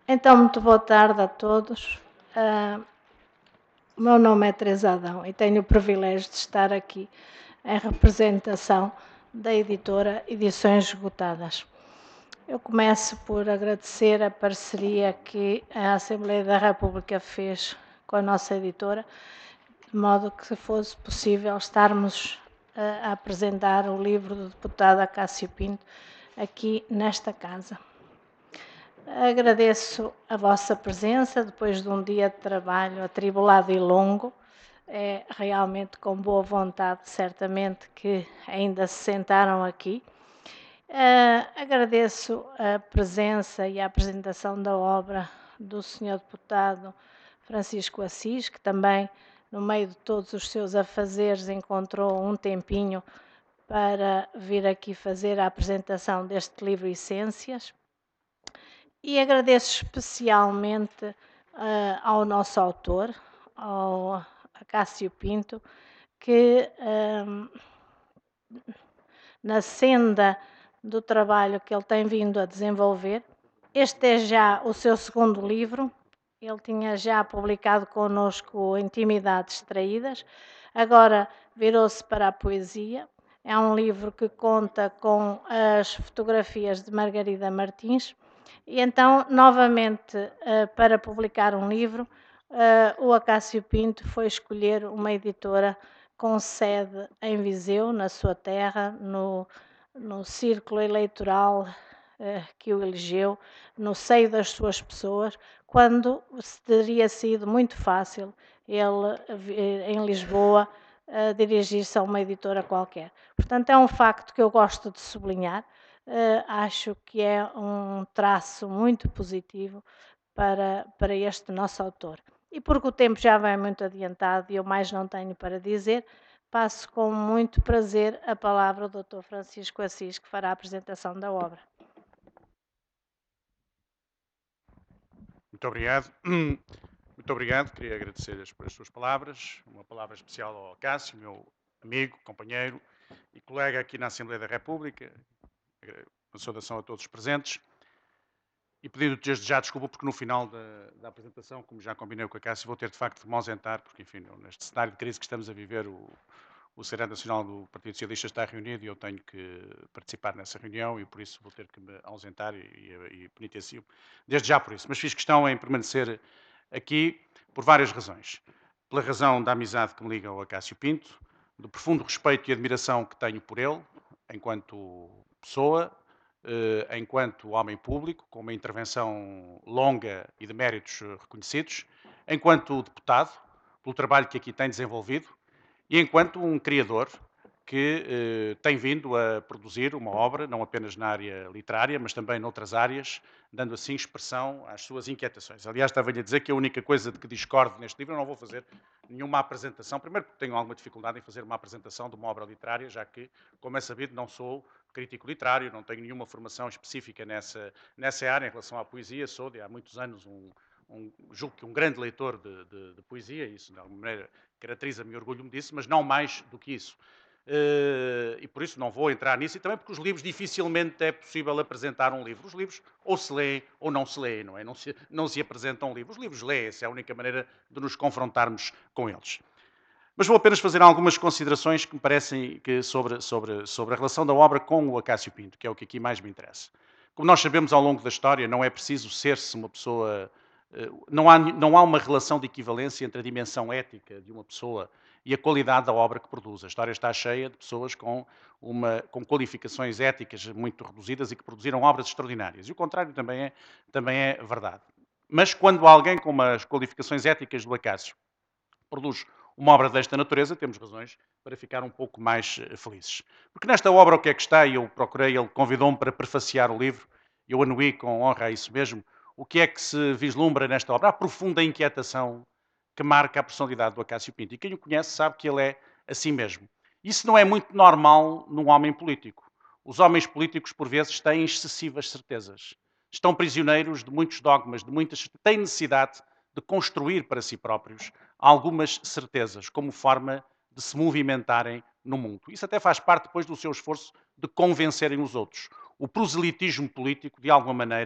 Então, muito boa tarde a todos. O meu nome é Teresa Adão e tenho o privilégio de estar aqui em representação da editora Edições Esgotadas. Eu começo por agradecer a parceria que a Assembleia da República fez com a nossa editora, de modo que fosse possível estarmos a apresentar o livro do deputado Acácio Pinto aqui nesta casa. Agradeço a vossa presença depois de um dia de trabalho atribulado e longo. É realmente com boa vontade, certamente, que ainda se sentaram aqui. Agradeço a presença e a apresentação da obra do Sr. Deputado Francisco Assis, que também, no meio de todos os seus afazeres, encontrou um tempinho para vir aqui fazer a apresentação deste livro Essências. E agradeço especialmente ao nosso autor, ao Acácio Pinto, que na senda do trabalho que ele tem vindo a desenvolver, este é já o seu segundo livro, ele tinha já publicado connosco Intimidades Extraídas, agora virou-se para a poesia. É um livro que conta com as fotografias de Margarida Martins. E então, novamente, para publicar um livro, o Acácio Pinto foi escolher uma editora com sede em Viseu, na sua terra, no círculo eleitoral que o elegeu, no seio das suas pessoas, quando teria sido muito fácil ele, em Lisboa, dirigir-se a uma editora qualquer. Portanto, é um facto que eu gosto de sublinhar. Acho que é um traço muito positivo para este nosso autor. E porque o tempo já vai muito adiantado e eu mais não tenho para dizer, passo com muito prazer a palavra ao Dr. Francisco Assis, que fará a apresentação da obra. Muito obrigado. Muito obrigado. Queria agradecer-lhes por as suas palavras. Uma palavra especial ao Cássio, meu amigo, companheiro e colega aqui na Assembleia da República. Uma saudação a todos os presentes. E pedindo desde já desculpa porque no final da apresentação, como já combinei com a Cássio, vou ter de facto de me ausentar, porque enfim, neste cenário de crise que estamos a viver, o Secretário Nacional do Partido Socialista está reunido e eu tenho que participar nessa reunião e por isso vou ter que me ausentar e penitencio desde já por isso. Mas fiz questão em permanecer aqui por várias razões. Pela razão da amizade que me liga ao Acácio Pinto, do profundo respeito e admiração que tenho por ele, enquanto pessoa, enquanto homem público, com uma intervenção longa e de méritos reconhecidos, enquanto deputado, pelo trabalho que aqui tem desenvolvido, e enquanto um criador que tem vindo a produzir uma obra, não apenas na área literária, mas também noutras áreas, dando assim expressão às suas inquietações. Aliás, estava-lhe a dizer que a única coisa de que discordo neste livro, eu não vou fazer nenhuma apresentação, primeiro porque tenho alguma dificuldade em fazer uma apresentação de uma obra literária, já que, como é sabido, não sou crítico literário, não tenho nenhuma formação específica nessa área em relação à poesia, sou de há muitos anos julgo que um grande leitor de poesia, isso de alguma maneira caracteriza-me e orgulho-me disso, mas não mais do que isso. E por isso não vou entrar nisso, e também porque os livros dificilmente é possível apresentar um livro. Os livros ou se lêem ou não se lêem, não é? Não se apresentam livros. Os livros lêem-se, é a única maneira de nos confrontarmos com eles. Mas vou apenas fazer algumas considerações que me parecem que sobre a relação da obra com o Acácio Pinto, que é o que aqui mais me interessa. Como nós sabemos ao longo da história, não é preciso ser-se uma pessoa. Não há uma relação de equivalência entre a dimensão ética de uma pessoa e a qualidade da obra que produz. A história está cheia de pessoas com qualificações éticas muito reduzidas e que produziram obras extraordinárias. E o contrário também é verdade. Mas quando alguém com umas qualificações éticas do Acácio produz uma obra desta natureza, temos razões para ficar um pouco mais felizes. Porque nesta obra o que é que está, e eu procurei, ele convidou-me para prefaciar o livro, eu anuí com honra a isso mesmo, o que é que se vislumbra nesta obra? A profunda inquietação que marca a personalidade do Acácio Pinto. E quem o conhece sabe que ele é assim mesmo. Isso não é muito normal num homem político. Os homens políticos, por vezes, têm excessivas certezas. Estão prisioneiros de muitos dogmas, de muitas... têm necessidade de construir para si próprios algumas certezas como forma de se movimentarem no mundo. Isso até faz parte depois do seu esforço de convencerem os outros. O proselitismo político, de alguma maneira,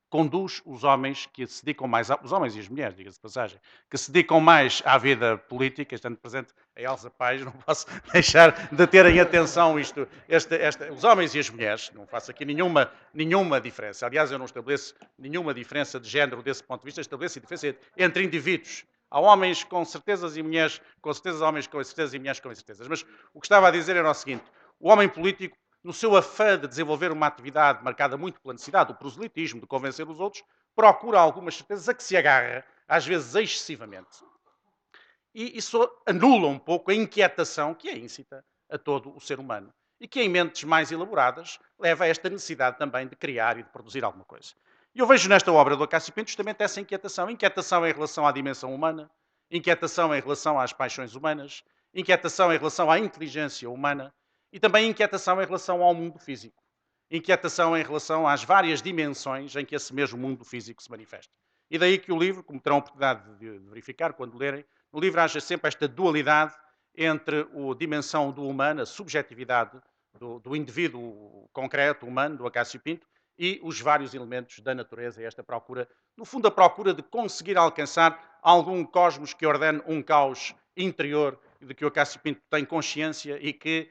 conduz os homens que se dedicam mais, os homens e as mulheres, diga-se de passagem, que se dedicam mais à vida política, estando presente a Elsa Paes, não posso deixar de ter em atenção os homens e as mulheres, não faço aqui nenhuma diferença. Aliás, eu não estabeleço nenhuma diferença de género desse ponto de vista, estabeleço a diferença entre indivíduos. Há homens com certezas e mulheres com certezas, homens com certezas e mulheres com incertezas. Mas o que estava a dizer era o seguinte: o homem político, no seu afã de desenvolver uma atividade marcada muito pela necessidade do proselitismo, de convencer os outros, procura algumas certezas a que se agarra, às vezes excessivamente. E isso anula um pouco a inquietação que é íncita a todo o ser humano e que, em mentes mais elaboradas, leva a esta necessidade também de criar e de produzir alguma coisa. E eu vejo nesta obra do Acácio Pinto justamente essa inquietação. Inquietação em relação à dimensão humana, inquietação em relação às paixões humanas, inquietação em relação à inteligência humana e também inquietação em relação ao mundo físico. Inquietação em relação às várias dimensões em que esse mesmo mundo físico se manifesta. E daí que o livro, como terão a oportunidade de verificar quando lerem, no livro haja sempre esta dualidade entre a dimensão do humano, a subjetividade do indivíduo concreto, humano, do Acácio Pinto, e os vários elementos da natureza, esta procura, no fundo a procura de conseguir alcançar algum cosmos que ordene um caos interior, de que o Acácio Pinto tem consciência e que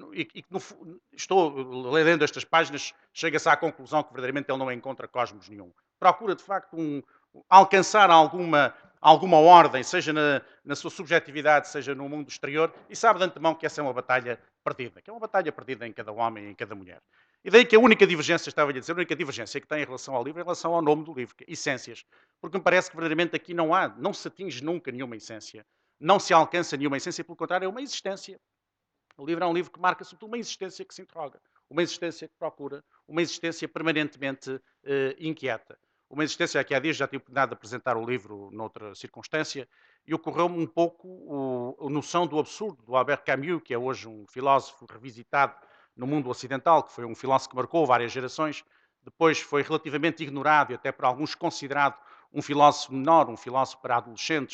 estou lendo estas páginas, chega-se à conclusão que verdadeiramente ele não encontra cosmos nenhum. Procura, de facto, alcançar alguma ordem, seja na sua subjetividade, seja no mundo exterior, e sabe de antemão que essa é uma batalha perdida, que é uma batalha perdida em cada homem e em cada mulher. E daí que a única divergência, estava-lhe a dizer, a única divergência que tem em relação ao livro é em relação ao nome do livro, que é Essências. Porque me parece que verdadeiramente aqui não se atinge nunca nenhuma essência, não se alcança nenhuma essência, pelo contrário, é uma existência. O livro é um livro que marca sobretudo uma existência que se interroga, uma existência que procura, uma existência permanentemente inquieta. Uma existência que há dias já tive a oportunidade de apresentar o livro noutra circunstância e ocorreu-me um pouco a noção do absurdo do Albert Camus, que é hoje um filósofo revisitado no mundo ocidental, que foi um filósofo que marcou várias gerações, depois foi relativamente ignorado e até por alguns considerado um filósofo menor, um filósofo para adolescentes,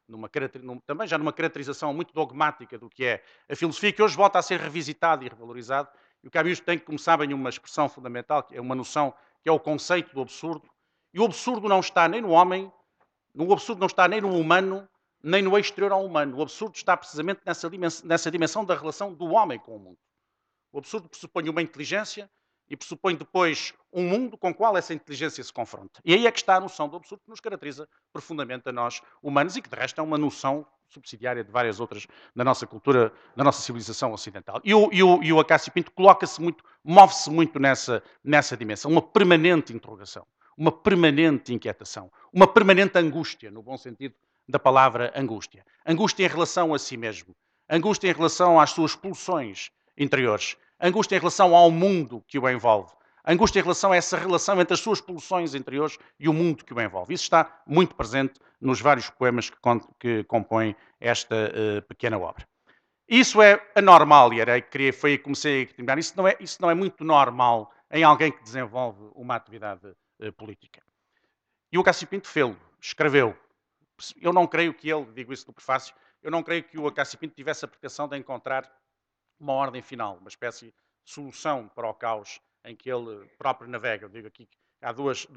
também já numa caracterização muito dogmática do que é a filosofia, que hoje volta a ser revisitado e revalorizado. E o Camus tem, como sabem, uma expressão fundamental, que é uma noção, que é o conceito do absurdo. E o absurdo não está nem no homem, o absurdo não está nem no humano, nem no exterior ao humano. O absurdo está precisamente nessa dimensão da relação do homem com o mundo. O absurdo pressupõe uma inteligência e pressupõe depois um mundo com o qual essa inteligência se confronta. E aí é que está a noção do absurdo que nos caracteriza profundamente a nós humanos e que, de resto, é uma noção subsidiária de várias outras da nossa cultura, da nossa civilização ocidental. E o Acácio Pinto coloca-se muito, move-se muito nessa dimensão, uma permanente interrogação, uma permanente inquietação, uma permanente angústia, no bom sentido da palavra angústia. Angústia em relação a si mesmo, angústia em relação às suas pulsões interiores, angústia em relação ao mundo que o envolve, angústia em relação a essa relação entre as suas pulsões interiores e o mundo que o envolve. Isso está muito presente nos vários poemas que compõem esta pequena obra. Isso é anormal, e foi aí que comecei a terminar. Isso não é muito normal em alguém que desenvolve uma atividade política. E o Acácio Pinto fez-lo, escreveu. Eu não creio que ele, digo isso no prefácio, eu não creio que o Acácio Pinto tivesse a pretensão de encontrar uma ordem final, uma espécie de solução para o caos em que ele próprio navega. Eu digo aqui que há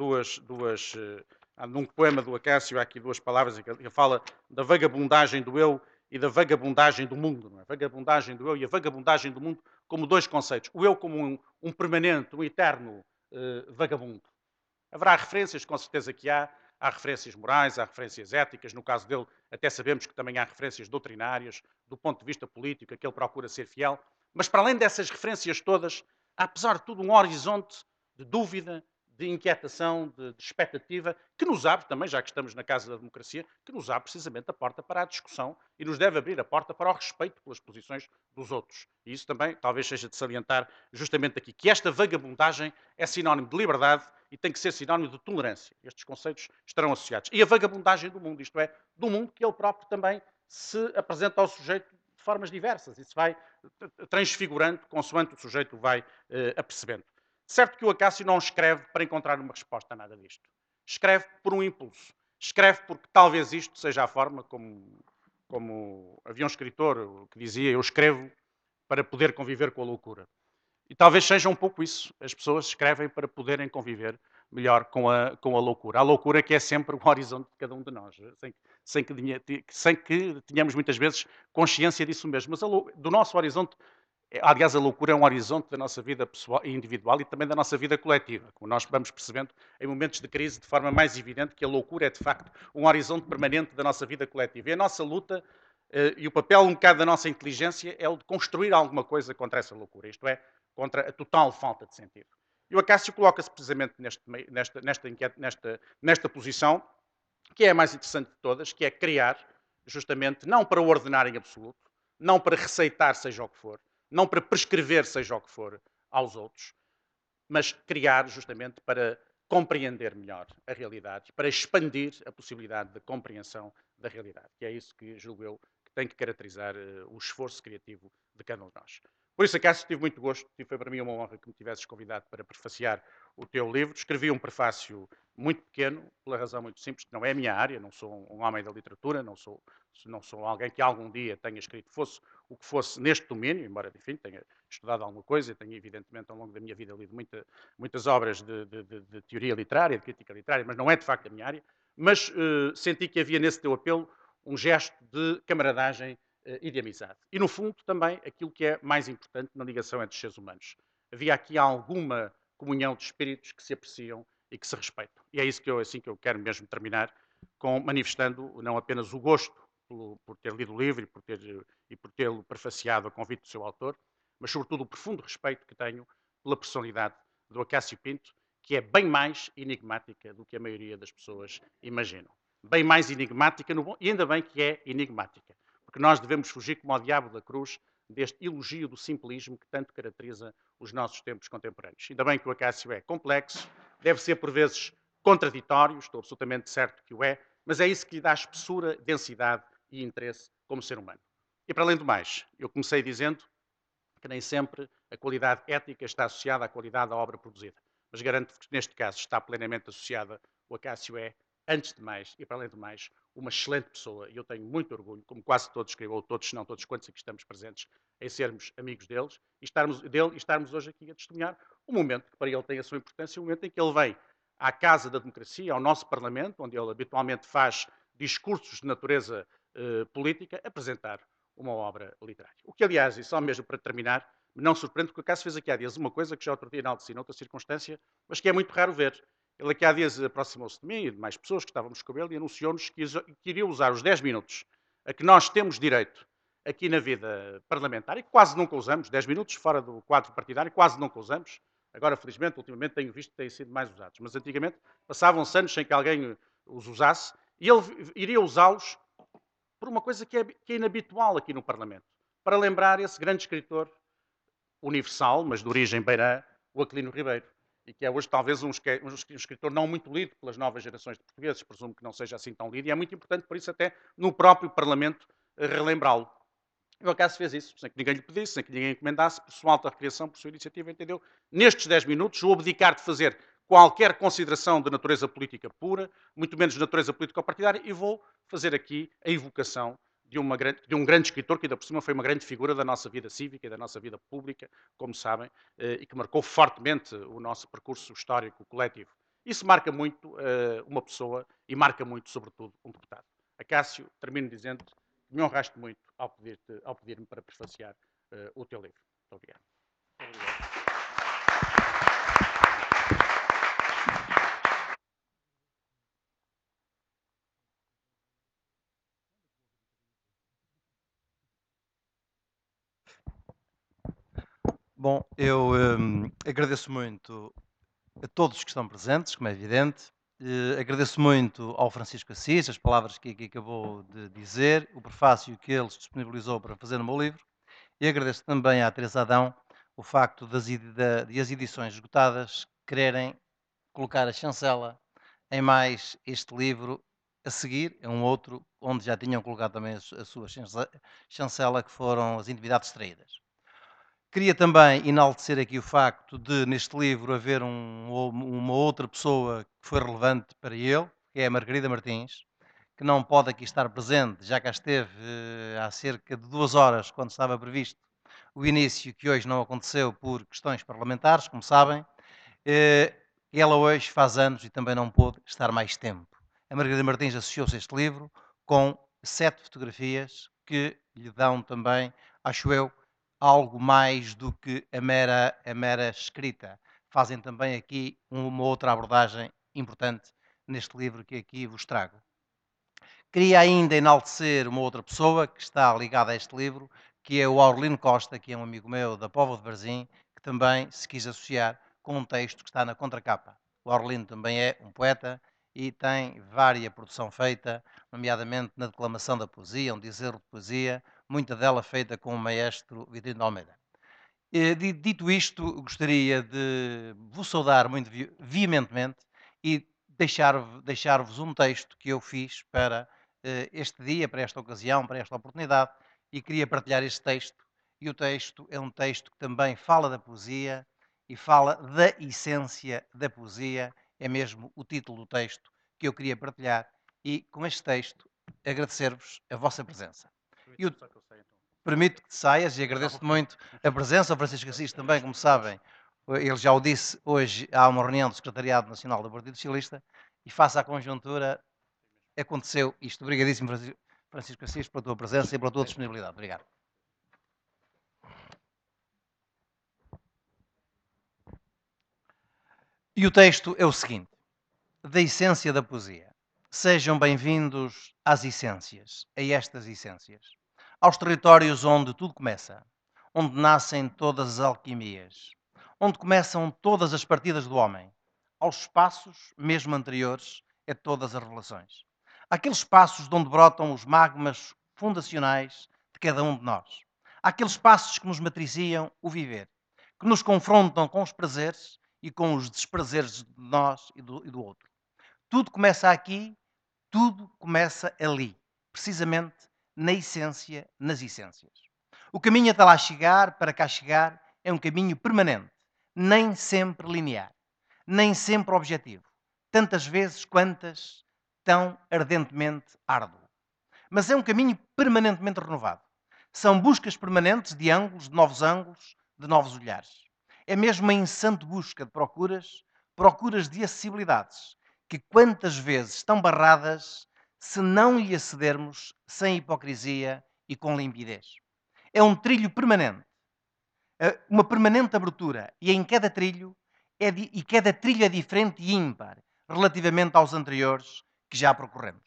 num poema do Acácio, há aqui duas palavras que fala da vagabundagem do eu e da vagabundagem do mundo. Não é? Vagabundagem do eu e a vagabundagem do mundo como dois conceitos. O eu como um permanente, um eterno vagabundo. Haverá referências, com certeza que há referências morais, há referências éticas, no caso dele até sabemos que também há referências doutrinárias, do ponto de vista político, a que ele procura ser fiel, mas para além dessas referências todas, há, apesar de tudo, um horizonte de dúvida, de inquietação, de expectativa, que nos abre também, já que estamos na Casa da Democracia, que nos abre precisamente a porta para a discussão e nos deve abrir a porta para o respeito pelas posições dos outros. E isso também talvez seja de salientar justamente aqui, que esta vagabundagem é sinónimo de liberdade e tem que ser sinónimo de tolerância. Estes conceitos estarão associados. E a vagabundagem do mundo, isto é, do mundo que ele próprio também se apresenta ao sujeito de formas diversas. Isso vai transfigurando consoante o sujeito vai apercebendo. Certo que o Acácio não escreve para encontrar uma resposta a nada disto. Escreve por um impulso. Escreve porque talvez isto seja a forma como havia um escritor que dizia: eu escrevo para poder conviver com a loucura. E talvez seja um pouco isso. As pessoas escrevem para poderem conviver melhor com a loucura. A loucura que é sempre o horizonte de cada um de nós, sem que tenhamos muitas vezes consciência disso mesmo. Mas do nosso horizonte, aliás, a loucura é um horizonte da nossa vida pessoal e individual e também da nossa vida coletiva. Como nós vamos percebendo em momentos de crise de forma mais evidente que a loucura é de facto um horizonte permanente da nossa vida coletiva. E a nossa luta e o papel um bocado da nossa inteligência é o de construir alguma coisa contra essa loucura, isto é, contra a total falta de sentido. E o Acácio coloca-se precisamente nesta posição, que é a mais interessante de todas, que é criar, justamente, não para ordenar em absoluto, não para receitar seja o que for, não para prescrever seja o que for aos outros, mas criar justamente para compreender melhor a realidade, para expandir a possibilidade de compreensão da realidade, que é isso que julgo eu que tem que caracterizar o esforço criativo de cada um de nós. Por isso, Acácio, tive muito gosto e foi para mim uma honra que me tivesses convidado para prefaciar o teu livro. Escrevi um prefácio muito pequeno, pela razão muito simples, que não é a minha área, não sou um homem da literatura, não sou alguém que algum dia tenha escrito fosse o que fosse neste domínio, embora, enfim, tenha estudado alguma coisa, tenho evidentemente ao longo da minha vida lido muitas obras de teoria literária, de crítica literária, mas não é de facto a minha área, mas senti que havia nesse teu apelo um gesto de camaradagem e de amizade. E no fundo também aquilo que é mais importante na ligação entre os seres humanos. Havia aqui alguma comunhão de espíritos que se apreciam e que se respeitam. E é isso que assim que eu quero mesmo terminar, manifestando não apenas o gosto por ter lido o livro e por tê-lo prefaciado a convite do seu autor, mas sobretudo o profundo respeito que tenho pela personalidade do Acácio Pinto, que é bem mais enigmática do que a maioria das pessoas imaginam. Bem mais enigmática, e ainda bem que é enigmática, porque nós devemos fugir como ao diabo da cruz deste elogio do simplismo que tanto caracteriza os nossos tempos contemporâneos. Ainda bem que o Acácio é complexo, deve ser por vezes contraditório, estou absolutamente certo que o é, mas é isso que lhe dá espessura, densidade e interesse como ser humano. E para além do mais, eu comecei dizendo que nem sempre a qualidade ética está associada à qualidade da obra produzida. Mas garanto-vos que neste caso está plenamente associada. O Acácio é, antes de mais e para além do mais, uma excelente pessoa e eu tenho muito orgulho, como quase todos, creio, ou todos, se não todos quantos aqui estamos presentes, em sermos amigos dele e estarmos hoje aqui a testemunhar um momento que para ele tem a sua importância, um momento em que ele vem à Casa da Democracia, ao nosso Parlamento, onde ele habitualmente faz discursos de natureza política, apresentar uma obra literária. O que, aliás, e só mesmo para terminar, me não surpreende, porque o Acácio fez aqui há dias uma coisa que já outro dia enalteci noutra circunstância, mas que é muito raro ver. Ele aqui há dias aproximou-se de mim e de mais pessoas que estávamos com ele e anunciou-nos que iria usar os 10 minutos a que nós temos direito aqui na vida parlamentar e que quase nunca usamos, 10 minutos fora do quadro partidário, quase nunca usamos. Agora, felizmente, ultimamente tenho visto que têm sido mais usados, mas antigamente passavam-se anos sem que alguém os usasse e ele iria usá-los por uma coisa que é inabitual aqui no Parlamento, para lembrar esse grande escritor universal, mas de origem beirã, o Aquilino Ribeiro, e que é hoje talvez um escritor não muito lido pelas novas gerações de portugueses, presumo que não seja assim tão lido, e é muito importante, por isso, até no próprio Parlamento, relembrá-lo. E o Acácio fez isso, sem que ninguém lhe pedisse, sem que ninguém encomendasse, por sua alta recriação, por sua iniciativa, entendeu? Nestes 10 minutos, o abdicar de fazer qualquer consideração de natureza política pura, muito menos de natureza político-partidária, e vou fazer aqui a evocação de um grande escritor, que ainda por cima foi uma grande figura da nossa vida cívica e da nossa vida pública, como sabem, e que marcou fortemente o nosso percurso histórico coletivo. Isso marca muito uma pessoa e marca muito, sobretudo, um deputado. Acácio, termino dizendo que me honraste muito ao pedir-me para prefaciar o teu livro. Muito obrigado. Bom, eu agradeço muito a todos que estão presentes, como é evidente. Agradeço muito ao Francisco Assis as palavras que acabou de dizer, o prefácio que ele disponibilizou para fazer no meu livro. E agradeço também à Teresa Adão o facto de as edições esgotadas quererem colocar a chancela em mais este livro a seguir, é um outro, onde já tinham colocado também a sua chancela, que foram As Intimidades Extraídas. Queria também enaltecer aqui o facto de, neste livro, haver uma outra pessoa que foi relevante para ele, que é a Margarida Martins, que não pode aqui estar presente, já cá esteve há cerca de 2 horas, quando estava previsto o início, que hoje não aconteceu por questões parlamentares, como sabem. que ela hoje faz anos e também não pôde estar mais tempo. A Margarida Martins associou-se a este livro com 7 fotografias que lhe dão também, acho eu, algo mais do que a mera escrita. Fazem também aqui uma outra abordagem importante neste livro que aqui vos trago. Queria ainda enaltecer uma outra pessoa que está ligada a este livro, que é o Aurelino Costa, que é um amigo meu da Póvoa de Varzim, que também se quis associar com um texto que está na contracapa. O Aurelino também é um poeta e tem vária produção feita, nomeadamente na declamação da poesia, um dizer de poesia, muita dela feita com o maestro Vitorino de Almeida. Dito isto, gostaria de vos saudar muito veementemente e deixar-vos um texto que eu fiz para este dia, para esta ocasião, para esta oportunidade, e queria partilhar este texto. E o texto é um texto que também fala da poesia e fala da essência da poesia, é mesmo o título do texto que eu queria partilhar, e com este texto agradecer-vos a vossa presença. E o, Permito que te saias e agradeço-te muito a presença. O Francisco Assis também, como sabem, ele já o disse, hoje há uma reunião do Secretariado Nacional do Partido Socialista e face à conjuntura aconteceu isto. Obrigadíssimo, Francisco Assis, pela tua presença e pela tua disponibilidade. Obrigado. E o texto é o seguinte: da essência da poesia. Sejam bem-vindos às essências, a estas essências, aos territórios onde tudo começa, onde nascem todas as alquimias, onde começam todas as partidas do homem, aos espaços, mesmo anteriores, a todas as revelações. Aqueles espaços de onde brotam os magmas fundacionais de cada um de nós. Aqueles espaços que nos matriciam o viver, que nos confrontam com os prazeres e com os desprazeres de nós e do outro. Tudo começa aqui, tudo começa ali, precisamente na essência, nas essências. O caminho até lá chegar, para cá chegar, é um caminho permanente, nem sempre linear, nem sempre objetivo, tantas vezes quantas tão ardentemente árduo. Mas é um caminho permanentemente renovado. São buscas permanentes de ângulos, de novos olhares. É mesmo uma incessante busca de procuras de acessibilidades, que quantas vezes estão barradas se não lhe acedermos sem hipocrisia e com limpidez. É um trilho permanente, uma permanente abertura, e em cada trilho cada trilho é diferente e ímpar relativamente aos anteriores que já percorremos.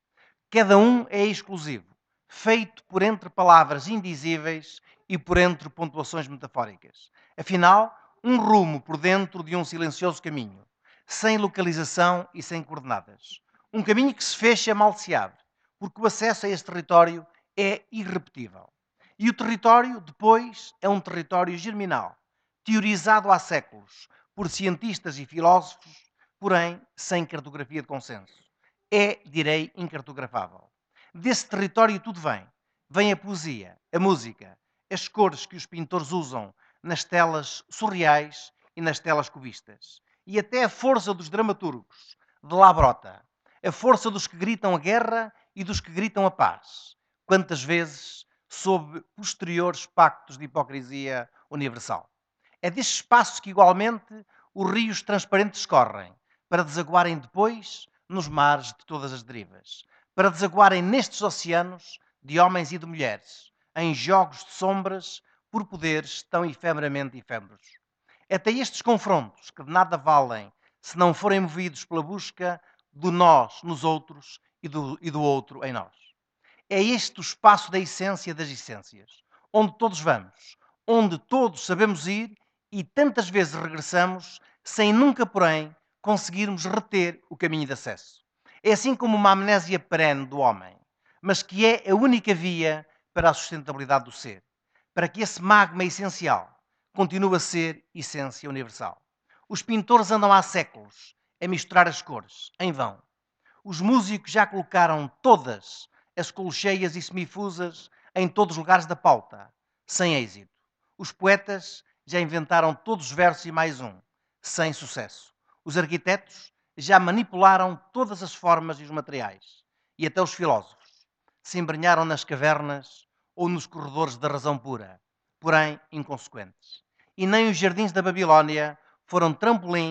Cada um é exclusivo, feito por entre palavras indizíveis e por entre pontuações metafóricas. Afinal, um rumo por dentro de um silencioso caminho, sem localização e sem coordenadas. Um caminho que se fecha mal se abre, porque o acesso a este território é irrepetível. E o território, depois, é um território germinal, teorizado há séculos por cientistas e filósofos, porém sem cartografia de consenso. É, direi, incartografável. Desse território tudo vem. Vem a poesia, a música, as cores que os pintores usam nas telas surreais e nas telas cubistas. E até a força dos dramaturgos, de lá brota. A força dos que gritam a guerra e dos que gritam a paz. Quantas vezes sob posteriores pactos de hipocrisia universal. É deste espaço que, igualmente, os rios transparentes escorrem, para desaguarem depois nos mares de todas as derivas, para desaguarem nestes oceanos de homens e de mulheres, em jogos de sombras por poderes tão efemeramente efêmeros. É até estes confrontos, que de nada valem se não forem movidos pela busca do nós nos outros e do outro em nós. É este o espaço da essência das essências, onde todos vamos, onde todos sabemos ir e tantas vezes regressamos, sem nunca, porém, conseguirmos reter o caminho de acesso. É assim como uma amnésia perene do homem, mas que é a única via para a sustentabilidade do ser, para que esse magma essencial continue a ser essência universal. Os pintores andam há séculos a misturar as cores, em vão. Os músicos já colocaram todas as colcheias e semifusas em todos os lugares da pauta, sem êxito. Os poetas já inventaram todos os versos e mais um, sem sucesso. Os arquitetos já manipularam todas as formas e os materiais. E até os filósofos se embrenharam nas cavernas ou nos corredores da razão pura, porém inconsequentes. E nem os jardins da Babilónia foram trampolim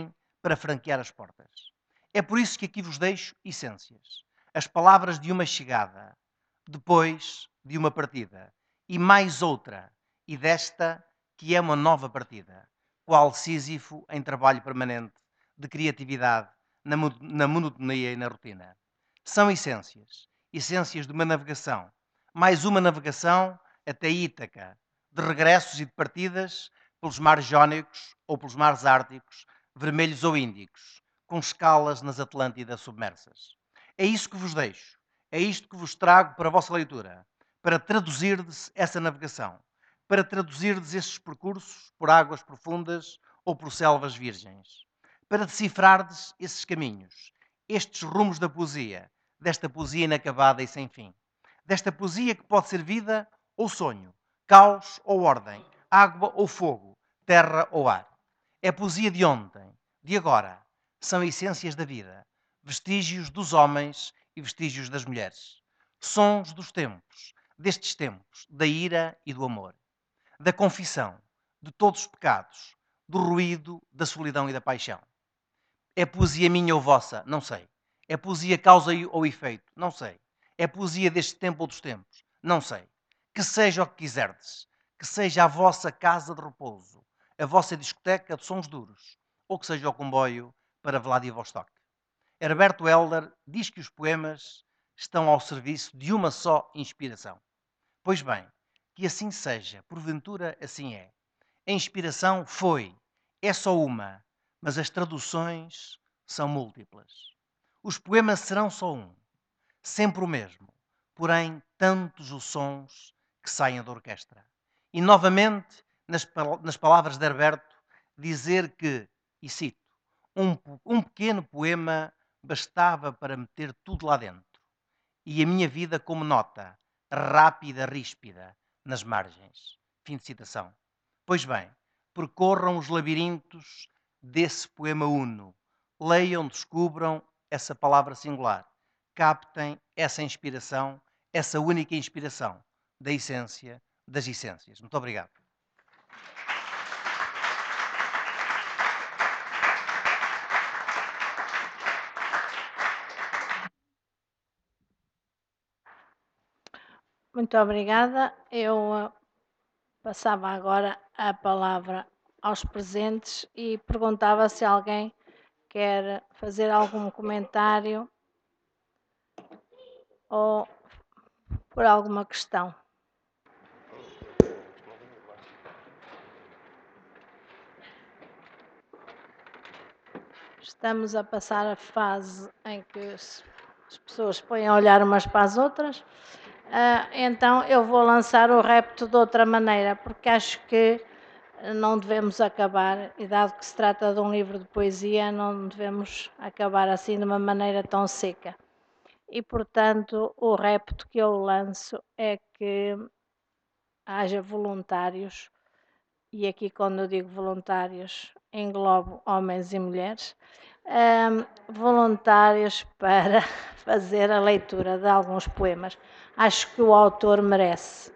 para franquear as portas. É por isso que aqui vos deixo essências. As palavras de uma chegada, depois de uma partida, e mais outra, e desta que é uma nova partida, qual Sísifo em trabalho permanente, de criatividade, na monotonia e na rotina. São essências, essências de uma navegação, mais uma navegação até Ítaca, de regressos e de partidas pelos mares jónicos ou pelos mares árticos, vermelhos ou índicos, com escalas nas Atlântidas submersas. É isso que vos deixo, é isto que vos trago para a vossa leitura, para traduzirdes essa navegação, para traduzirdes esses percursos por águas profundas ou por selvas virgens, para decifrardes esses caminhos, estes rumos da poesia, desta poesia inacabada e sem fim, desta poesia que pode ser vida ou sonho, caos ou ordem, água ou fogo, terra ou ar. É poesia de ontem, de agora, são essências da vida, vestígios dos homens e vestígios das mulheres, sons dos tempos, destes tempos, da ira e do amor, da confissão, de todos os pecados, do ruído, da solidão e da paixão. É poesia minha ou vossa? Não sei. É poesia causa ou efeito? Não sei. É poesia deste tempo ou dos tempos? Não sei. Que seja o que quiserdes. Que seja a vossa casa de repouso, a vossa discoteca de sons duros, ou que seja o comboio para Vladivostok. Herberto Helder diz que os poemas estão ao serviço de uma só inspiração. Pois bem, que assim seja, porventura assim é. A inspiração foi, é só uma, mas as traduções são múltiplas. Os poemas serão só um, sempre o mesmo, porém tantos os sons que saem da orquestra. E novamente, nas palavras de Herberto, dizer que, e cito, um pequeno poema bastava para meter tudo lá dentro. E a minha vida como nota, rápida, ríspida, nas margens. Fim de citação. Pois bem, percorram os labirintos desse poema uno. Leiam, descubram essa palavra singular. Captem essa inspiração, essa única inspiração da essência das essências. Muito obrigado. Muito obrigada. Eu passava agora a palavra aos presentes e perguntava se alguém quer fazer algum comentário ou por alguma questão. Estamos a passar a fase em que as pessoas põem a olhar umas para as outras. Então eu vou lançar o repto de outra maneira, porque acho que não devemos acabar, e dado que se trata de um livro de poesia, não devemos acabar assim de uma maneira tão seca. E, portanto, o repto que eu lanço é que haja voluntários, e aqui quando eu digo voluntários, englobo homens e mulheres, voluntários para fazer a leitura de alguns poemas. Acho que o autor merece.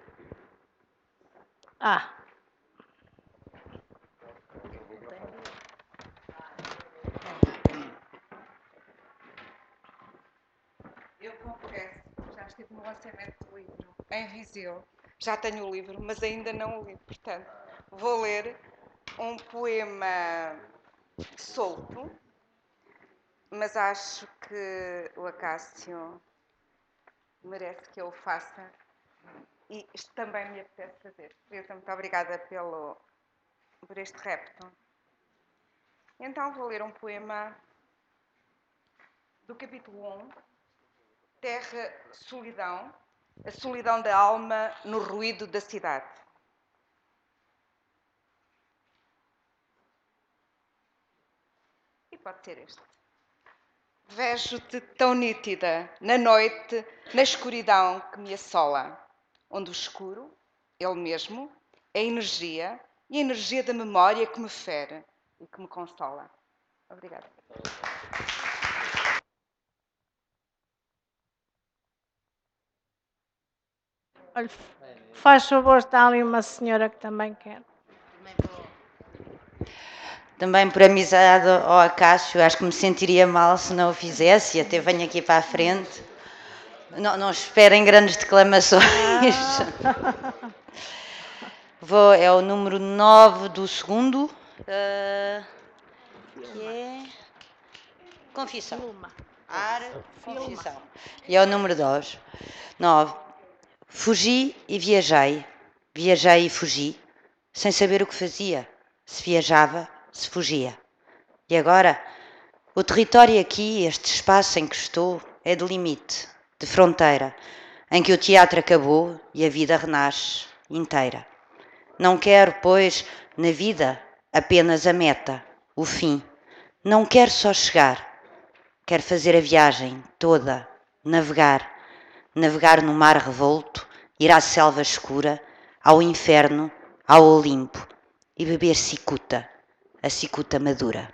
Eu confesso, já estive no lançamento do livro em Viseu. Já tenho o livro, mas ainda não o li. Portanto, vou ler um poema solto, mas acho que o Acácio merece que eu o faça e isto também me apetece fazer. Muito obrigada por este repto. Então vou ler um poema do capítulo 1, Terra, solidão, a solidão da alma no ruído da cidade. E pode ser este. Vejo-te tão nítida, na noite, na escuridão que me assola, onde o escuro, ele mesmo, é energia e a energia da memória que me fere e que me consola. Obrigada. Olha, faz favor, está ali uma senhora que também quer. também por amizade ao Acácio, acho que me sentiria mal se não o fizesse e até venho aqui para a frente. Não esperem grandes declamações. É o número 9 do segundo, que é Confissão. Confissão. E é o número 2. 9. Fugi e viajei. Viajei e fugi, sem saber o que fazia. Se viajava, se fugia. E agora, o território aqui, este espaço em que estou, é de limite, de fronteira, em que o teatro acabou e a vida renasce inteira. Não quero, pois, na vida, apenas a meta, o fim. Não quero só chegar. Quero fazer a viagem toda, navegar. Navegar no mar revolto, ir à selva escura, ao inferno, ao Olimpo, e beber cicuta, a cicuta madura.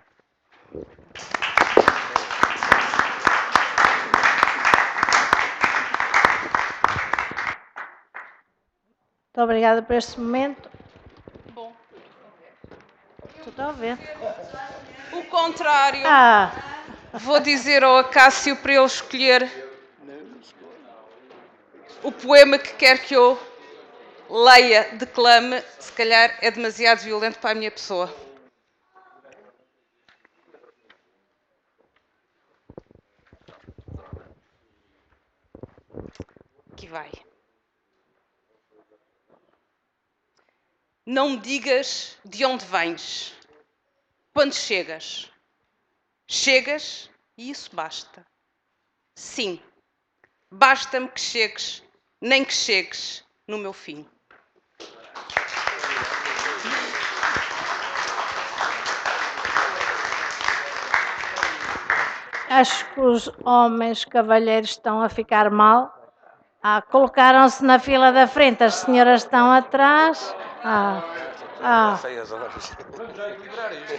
Muito obrigada por este momento. Bom, Estou a ver. o contrário, Ah, vou dizer ao Acácio para ele escolher o poema que quer que eu leia, declame, se calhar é demasiado violento para a minha pessoa. Aqui vai. Não me digas de onde vens, quando chegas. Chegas e isso basta. Sim, basta-me que chegues, nem que chegues no meu fim. acho que os homens cavalheiros estão a ficar mal. Colocaram-se na fila da frente, as senhoras estão atrás. Sei as horas. Vamos já equilibrar isto.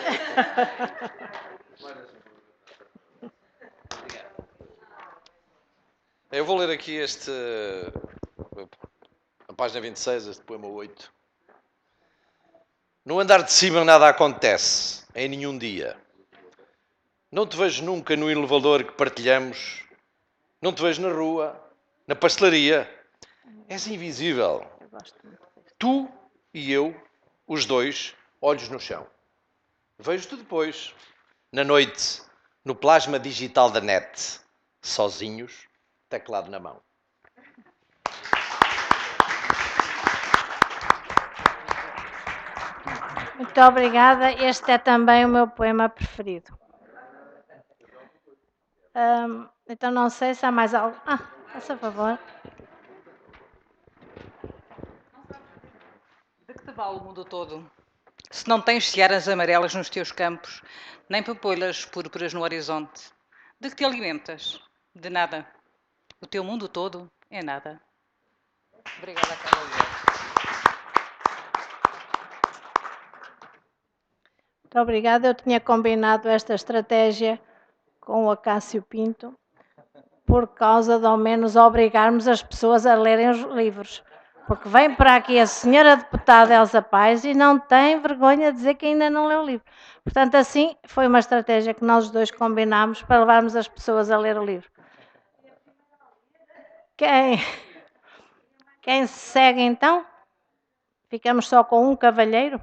Eu vou ler aqui a página 26, este poema 8. No andar de cima nada acontece, em nenhum dia. Não te vejo nunca no elevador que partilhamos. Não te vejo na rua, na pastelaria. És invisível. Tu e eu, os dois, olhos no chão. Vejo-te depois, na noite, no plasma digital da net. Sozinhos, teclado na mão. Muito obrigada. Este é também o meu poema preferido. Então não sei se há mais algo. Faça favor. De que te vale o mundo todo, se não tens searas amarelas nos teus campos, nem papoilas púrpuras no horizonte? De que te alimentas? De nada. O teu mundo todo é nada. Obrigada, Carla. Muito obrigada. Eu tinha combinado esta estratégia com o Acácio Pinto por causa de ao menos obrigarmos as pessoas a lerem os livros. Porque vem para aqui a senhora deputada Elsa Paes e não tem vergonha de dizer que ainda não leu o livro. Portanto, assim, foi uma estratégia que nós dois combinámos para levarmos as pessoas a ler o livro. Quem segue então? Ficamos só com um cavalheiro?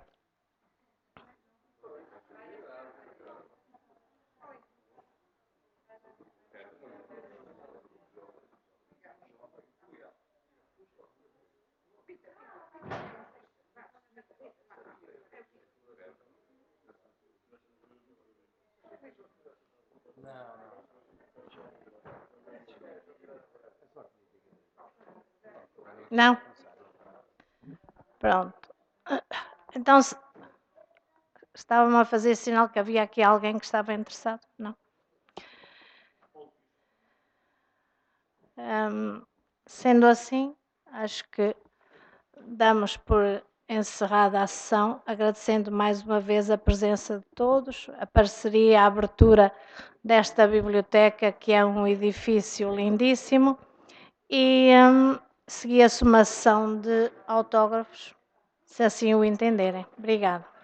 Não? Pronto. Então, estavam a fazer sinal que havia aqui alguém que estava interessado? Não? Sendo assim, acho que damos por encerrada a sessão, agradecendo mais uma vez a presença de todos, a parceria, a abertura desta biblioteca, que é um edifício lindíssimo, e seguia-se uma sessão de autógrafos, se assim o entenderem. Obrigada.